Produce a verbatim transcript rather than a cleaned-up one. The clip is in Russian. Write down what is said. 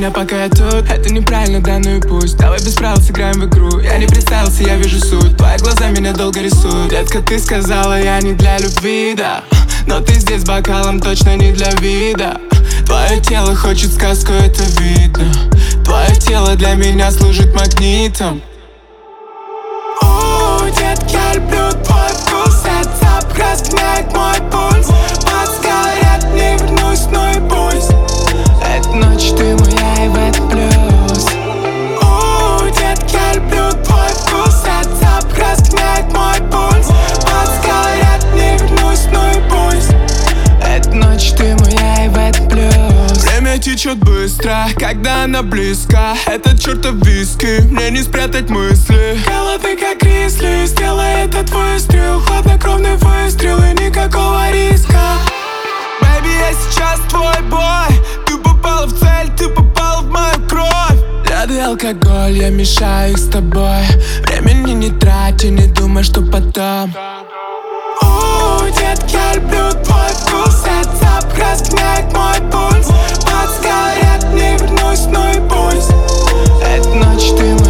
меня, пока я тут. Это неправильно, да, ну и пусть. Давай без правил сыграем в игру. Я не представился, я вижу суть. Твои глаза меня долго рисуют. Детка, ты сказала, я не для любви, да. Но ты здесь с бокалом точно не для вида. Твое тело хочет сказку, это видно. Твое тело для меня служит магнитом. О, детки, я люблю твой вкус. Этот запах разгоняет мой пульс. Под сигарет не вернусь, но и пусть. Эта ночь ты моя и в это плюс. О, детки, я люблю твой вкус. Этот запах разгоняет мой пульс. Под сигарет не вернусь, но и пусть. Эта ночь ты моя и в это плюс. Время течет быстро, когда она близко. Этот чертов виски, мне не спрятать мысли. Голодный как гризли, сделай этот выстрел. Хладнокровный выстрел и никакого риска. Бэйби, я сейчас твой бой. Ты попала в цель, ты попала в мою кровь. Яды и алкоголь, я мешаю их с тобой. Времени не трати, не думай, что потом. О, детки, я люблю твой вкус. Этот запах разгоняет мой пульс. Под сигарет не вернусь, но и пусть. Эта ночь ты